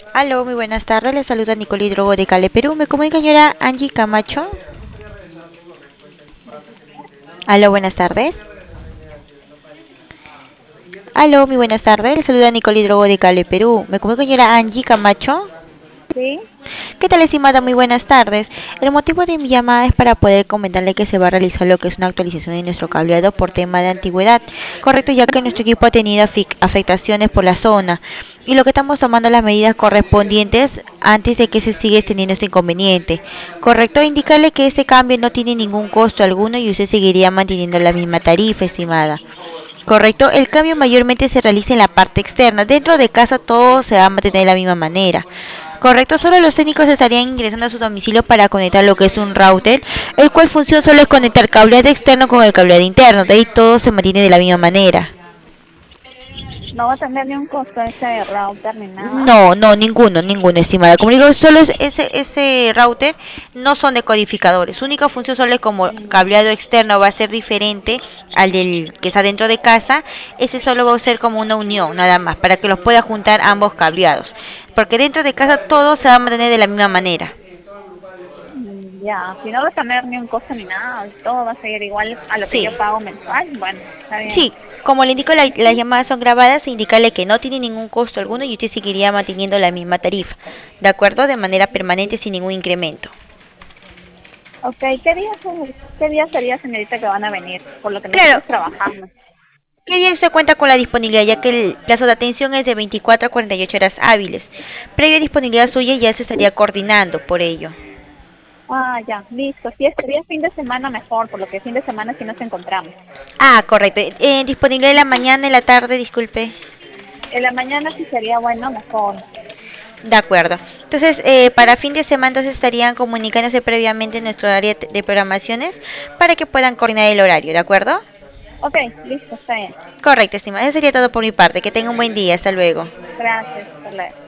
Aló, muy buenas tardes. Les saluda Nicole Hidrogo de Cale, Perú. Me comunica señora Angie Camacho. Aló, buenas tardes. Aló, muy buenas tardes. Les saluda Nicole Hidrogo de Cale, Perú. Me comunica señora Angie Camacho. Sí, ¿Qué tal, estimada? Muy buenas tardes. El motivo de mi llamada es para poder comentarle que se va a realizar lo que es una actualización de nuestro cableado por tema de antigüedad. Correcto, ya que nuestro equipo ha tenido afectaciones por la zona. Y lo que estamos tomando las medidas correspondientes antes de que se siga extendiendo este inconveniente. Correcto, indicarle que este cambio no tiene ningún costo alguno y usted seguiría manteniendo la misma tarifa, estimada. Correcto, el cambio mayormente se realiza en la parte externa. Dentro de casa todo se va a mantener de la misma manera. Correcto, solo los técnicos estarían ingresando a su domicilio para conectar lo que es un router, el cual función solo es conectar cableado externo con el cableado interno. De ahí todo se mantiene de la misma manera. no va a tener ni un costo ese router ni nada. No, no, ninguno, estimada. Como digo, solo es ese router no son decodificadores. Su única función solo es como cableado externo va a ser diferente al del que está dentro de casa. Ese solo va a ser como una unión, nada más, para que los pueda juntar ambos cableados. Porque dentro de casa todo se va a mantener de la misma manera. Ya, si no va a tener ni un costo ni nada, todo va a seguir igual a lo que Sí, yo pago mensual. Bueno, está bien. sí. Como le indico, las llamadas son grabadas, indicarle que no tiene ningún costo alguno y usted seguiría manteniendo la misma tarifa, ¿de acuerdo? De manera permanente sin ningún incremento. Ok, qué día sería, señorita, que van a venir? Por lo que Claro, nosotros trabajamos. ¿qué día usted cuenta con la disponibilidad? Ya que el plazo de atención es de 24 a 48 horas hábiles. Previa disponibilidad suya ya se estaría coordinando por ello. Ah, ya, listo. Si sería fin de semana mejor, por lo que fin de semana sí nos encontramos. Ah, correcto. Disponibilidad en la mañana, en la tarde, disculpe. En la mañana sí sería bueno, mejor. De acuerdo. Entonces, para fin de semana entonces estarían comunicándose previamente en nuestro área de programaciones para que puedan coordinar el horario, ¿de acuerdo? Ok, listo, está bien. Correcto, estimada. Eso sería todo por mi parte. Que tenga un buen día. Hasta luego. Gracias, hasta luego.